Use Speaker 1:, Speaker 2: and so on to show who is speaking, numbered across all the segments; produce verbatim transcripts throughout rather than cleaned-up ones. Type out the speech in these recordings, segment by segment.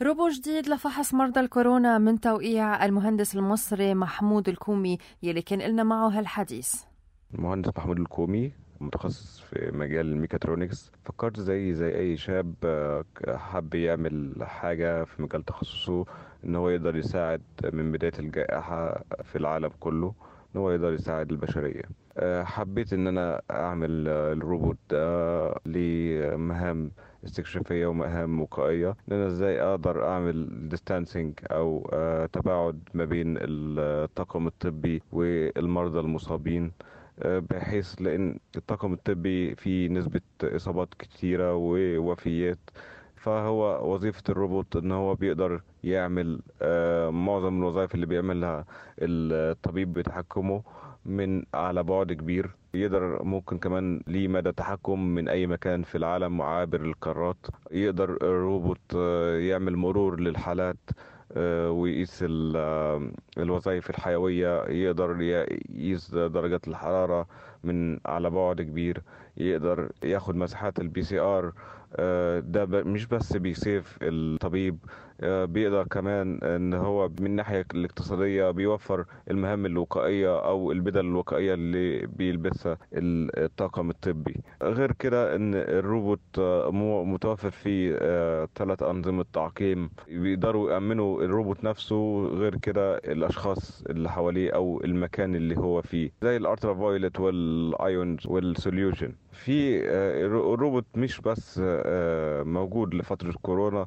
Speaker 1: روبو جديد لفحص مرضى الكورونا من توقيع المهندس المصري محمود الكومي يلي كان لنا معه هالحديث.
Speaker 2: المهندس محمود الكومي متخصص في مجال الميكاترونكس. فكرت زي زي اي شاب، آه، حب يعمل حاجة في مجال تخصصه، ان هو يقدر يساعد من بداية الجائحة في العالم كله، ان هو يقدر يساعد البشرية. آه، حبيت ان انا اعمل آه، الروبوت ده لمهام استكشافية ومهام وقائية، ان انا ازاي اقدر اعمل ديستانسينج او آه، تباعد ما بين الطاقم الطبي والمرضى المصابين. آه، بحيث لان الطاقم الطبي فيه نسبة اصابات كتيرة ووفيات، فهو وظيفة الروبوت ان هو بيقدر يعمل آه، معظم الوظائف اللي بيعملها الطبيب بتحكمه من على بعد كبير. يقدر ممكن كمان ليه مدى تحكم من اي مكان في العالم عابر القارات. يقدر الروبوت آه، يعمل مرور للحالات، آه، ويقيس ال- آه، الوظائف الحيوية. يقدر ي- يقيس درجة الحرارة من على بعد كبير. يقدر ياخد مساحات البي سي ار. ده ب- مش بس بيسيف الطبيب، آه، بيقدر كمان ان هو من الناحية الاقتصادية بيوفر المهام الوقائية او البدل الوقائية اللي بيلبسها ال- الطاقم الطبي. غير كده ان الروبوت آه، مو- متوفر فيه ثلاث انظمة تعقيم بيقدروا يأمنوا الروبوت نفسه. غير كده الاشخاص اللي حواليه او المكان اللي هو فيه، زي الالترا فايولت والايونز والسوليوشن. في آه، الرو- الروبوت مش بس آه، موجود لفترة كورونا،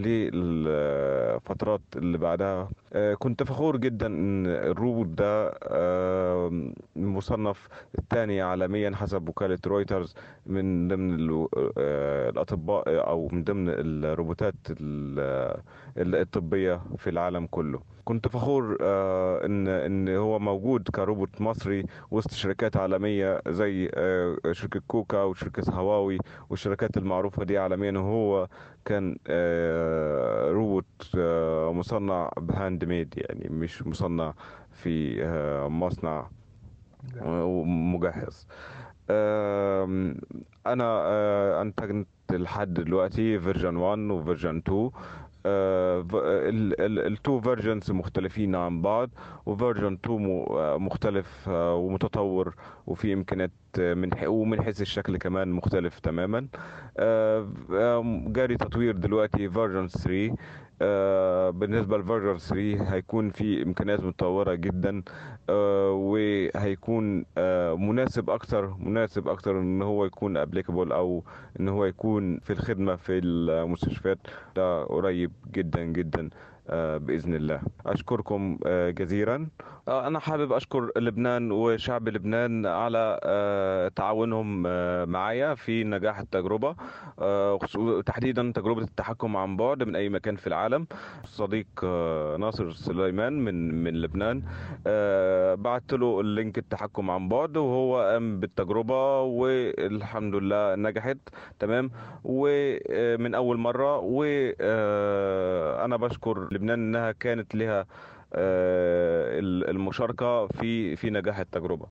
Speaker 2: للفترات اللي بعدها. آه، كنت فخور جدا ان الروبوت ده آه، مصنف الثاني عالميا حسب وكالة رويترز، من ضمن ال- آه، الأطباء أو من ضمن الروبوتات ال- الطبية في العالم كله. كنت فخور آه، ان ان هو موجود كروبوت مصري وسط شركات عالمية زي آه، شركة كوكا وشركة هواوي والشركات المعروفة دي عالميا. وهو كان آه، روبوت آه، مصنع بهاند ميد، يعني مش مصنع في آه، مصنع ومجهز. آم، انا آه، انتجت لحد دلوقتي فيرجن واحد وفيرجن اتنين. التو فيرجنز مختلفين عن بعض، وفيرجن اتنين م- آه، مختلف آه، ومتطور، وفي امكانيات آه، من ح- ومن حيث الشكل كمان مختلف تماما. آه، آه، جاري تطوير دلوقتي فيرجن تلاتة. آه، بالنسبة لفيرجن تلاتة هيكون في امكانيات متطورة جدا، آه، وهيكون آه، مناسب اكتر مناسب اكتر ان هو يكون ابليكابل، او ان هو يكون في الخدمة في المستشفيات. ده قريب جدا جدا آه، بإذن الله. أشكركم آه، جزيلا. آه، أنا حابب أشكر لبنان وشعب لبنان على آه، تعاونهم آه، معايا في نجاح التجربة، آه، خصو- تحديدا تجربة التحكم عن بعد من أي مكان في العالم. صديق آه، ناصر سليمان من من لبنان، آه، بعت له اللينك التحكم عن بعد، وهو قام بالتجربة والحمد لله نجحت تمام ومن اول مرة. وانا بشكر لبنان انها كانت لها آه، المشاركة في في نجاح التجربة.